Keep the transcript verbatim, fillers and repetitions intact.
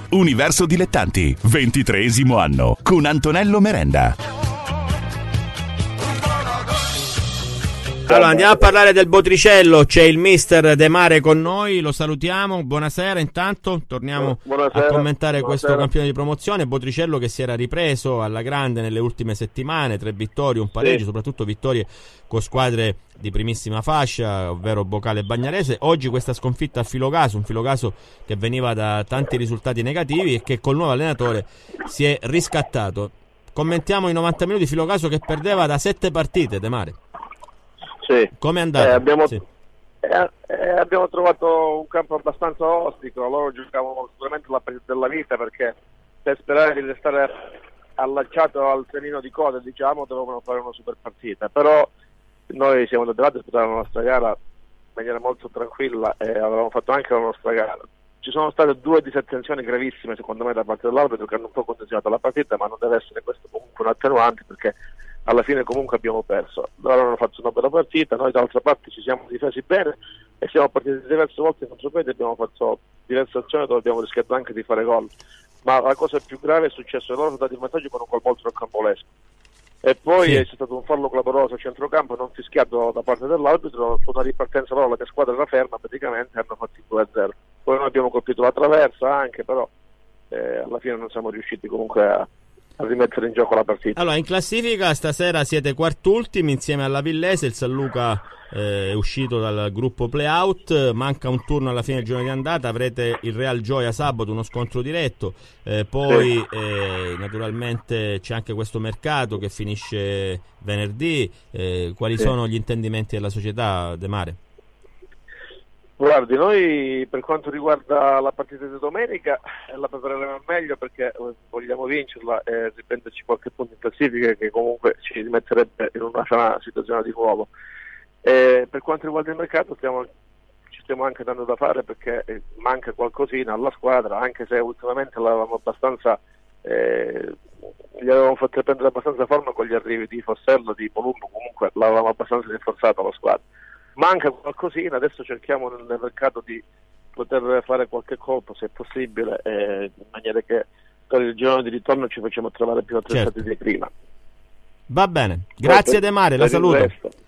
Universo Dilettanti, ventitreesimo anno, con Antonello Merenda. Allora andiamo a parlare del Botricello, c'è il mister De Mare con noi, lo salutiamo, buonasera intanto, torniamo buonasera, a commentare buonasera. questo campione di promozione. Botricello che si era ripreso alla grande nelle ultime settimane, tre vittorie, un pareggio, sì. Soprattutto vittorie con squadre di primissima fascia, ovvero Bocale e Bagnarese. Oggi questa sconfitta a Filocaso, un Filocaso che veniva da tanti risultati negativi e che col nuovo allenatore si è riscattato. Commentiamo i novanta minuti, Filocaso che perdeva da sette partite, De Mare. Sì. Come è andato? Eh, abbiamo, sì. eh, eh, abbiamo trovato un campo abbastanza ostico, loro giocavano sicuramente la partita della vita, perché per sperare di restare allacciato al trenino di coda, diciamo, dovevano fare una super partita, però noi siamo andati avanti a disputare la nostra gara in maniera molto tranquilla e avevamo fatto anche la nostra gara. Ci sono state due disattenzioni gravissime secondo me da parte dell'arbitro che hanno un po' condizionato la partita, ma non deve essere questo comunque un attenuante, perché alla fine comunque abbiamo perso. Loro hanno fatto una bella partita, noi d'altra parte ci siamo difesi bene e siamo partiti diverse volte in contropiede, abbiamo fatto diverse azioni dove abbiamo rischiato anche di fare gol, ma la cosa più grave è successo che loro sono dati in vantaggio con un gol molto rocambolesco e poi sì. È stato un fallo clamoroso a centrocampo non fischiato da parte dell'arbitro, su una ripartenza loro la mia squadra era ferma praticamente, hanno fatto il due a zero. Poi noi abbiamo colpito la traversa anche, però eh, alla fine non siamo riusciti comunque a a rimettere in gioco la partita. Allora, in classifica stasera siete quartultimi insieme alla Villese, il San Luca eh, è uscito dal gruppo playout, manca un turno alla fine del giorno di andata, avrete il Real Gioia sabato, uno scontro diretto, eh, poi sì. eh, naturalmente c'è anche questo mercato che finisce venerdì, eh, quali sì. sono gli intendimenti della società, De Mare? Guardi, noi per quanto riguarda la partita di domenica la prepareremo al meglio perché vogliamo vincerla e riprenderci qualche punto in classifica che comunque ci rimetterebbe in una sana situazione di nuovo. E per quanto riguarda il mercato stiamo, ci stiamo anche dando da fare perché manca qualcosina alla squadra, anche se ultimamente l'avevamo abbastanza eh, gli avevamo fatto prendere abbastanza forma con gli arrivi di Fossello, di Polumbo, comunque l'avevamo abbastanza rinforzata la squadra. Manca qualcosina, adesso cerchiamo nel mercato di poter fare qualche colpo se è possibile, eh, in maniera che per il giorno di ritorno ci facciamo trovare più attrezzati certo. di prima. Va bene, grazie per, De Mare, la saluto.